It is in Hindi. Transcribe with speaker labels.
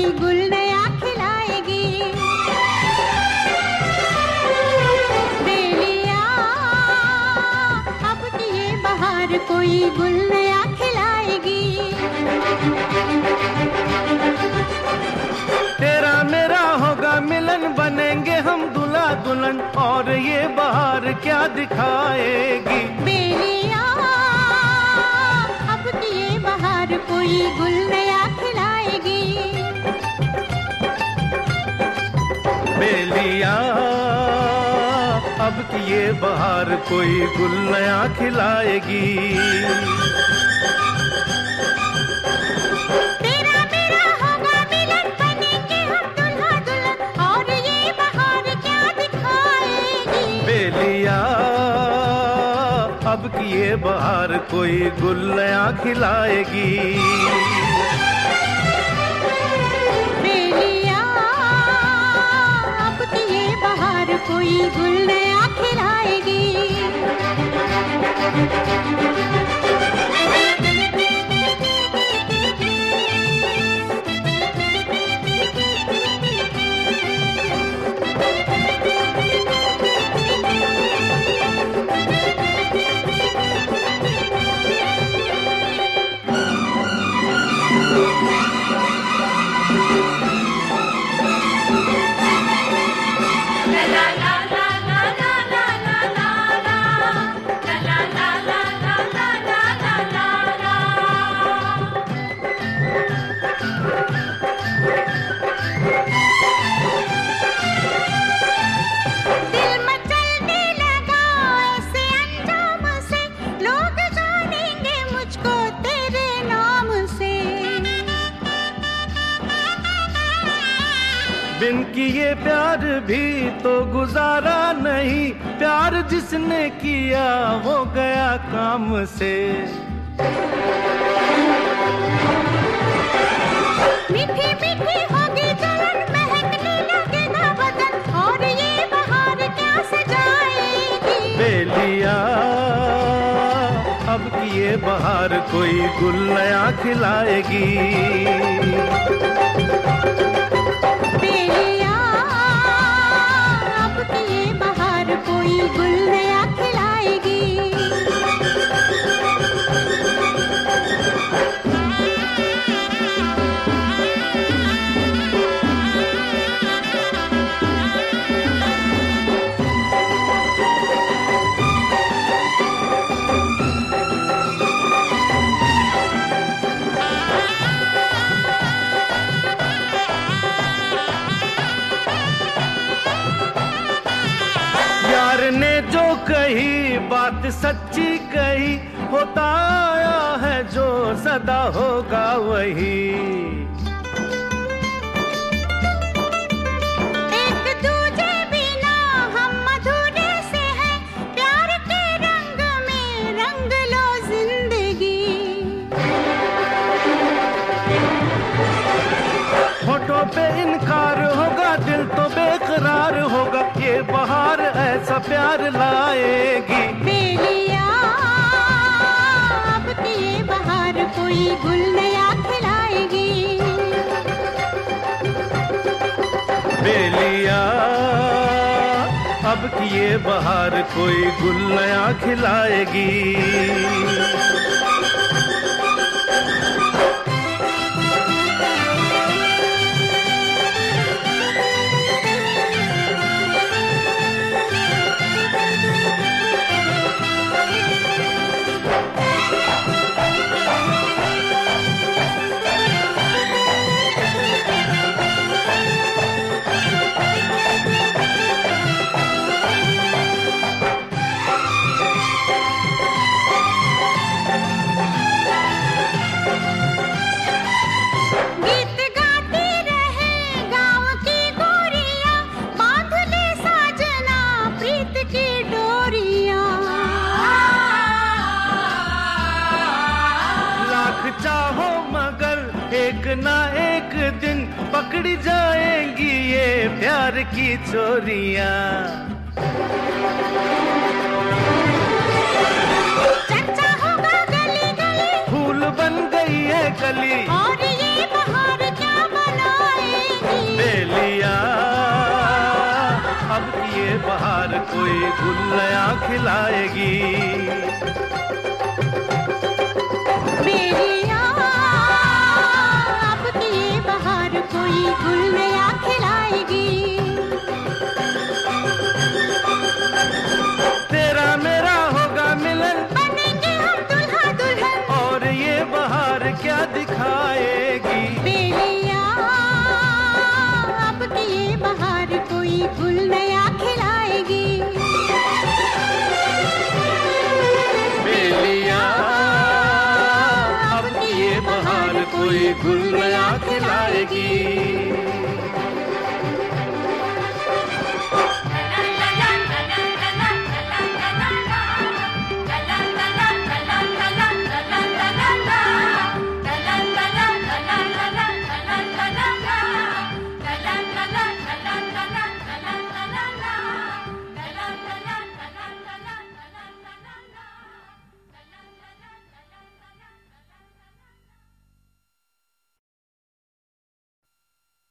Speaker 1: गुल नया खिलाएगी। बेलिया अब की ये बहार कोई गुल नया खिलाएगी।
Speaker 2: तेरा मेरा होगा मिलन, बनेंगे हम दूल्हा दुल्हन, और ये बहार क्या दिखाएगी।
Speaker 1: बेलिया अब की ये बहार कोई गुल नया खिलाएगी।
Speaker 2: बेलिया अब की ये बहार कोई गुल नया खिलाएगी।
Speaker 1: तेरा मेरा होगा मिलन, बनेंगे हम दूल्हा दुल्हन, और ये बहार क्या दिखाएगी।
Speaker 2: बेलिया अब की ये बहार कोई गुल नया खिलाएगी।
Speaker 1: बेलिया अब की ये बहार कोई गुल नया खिलाएगी।
Speaker 2: बिन किए प्यार भी तो गुजारा नहीं, प्यार जिसने किया वो गया काम से।
Speaker 1: मीठी मीठी होगी जलन, महकने लगेगा बदन, और ये बहार क्या सजाएगी।
Speaker 2: बेलिया अब की ये बहार कोई गुल नया खिलाएगी।
Speaker 1: बेलिया अब की ये बहार कोई गुल नया खिलाएगी।
Speaker 2: यार ने जो कही बात सच्ची कही, होता आया है जो सदा होगा वही।
Speaker 1: एक दूजे बिना हम अधूरे से हैं, प्यार के रंग में रंग लो जिंदगी।
Speaker 2: होठों पे इनकार होगा, दिल तो बेकरार होगा, ये बहार ऐसा प्यार लाएगी।
Speaker 1: बेलिया अब की ये बहार कोई गुल नया खिलाएगी।
Speaker 2: बेलिया अब की ये बहार कोई गुल नया खिलाएगी। चाहो मगर एक ना एक दिन पकड़ी जाएंगी ये प्यार की चोरियां।
Speaker 1: चर्चा होगा गली गली,
Speaker 2: फूल बन गई है कली,
Speaker 1: और ये बहार क्या बनाए।
Speaker 2: गुल नया खिलाएगी।
Speaker 1: बेलिया अब की ये बहार कोई गुल नया खिलाएगी।
Speaker 2: तेरा मेरा होगा मिलन,
Speaker 1: बनेंगे हम दुल्हा दुल्हन,
Speaker 2: और ये बहार क्या दिखाएगी।
Speaker 1: बेलिया अब की ये बहार कोई गुल नया खिलाएगी।
Speaker 2: बेलिया अब की ये बहार कोई गुल नया खिलाएगी।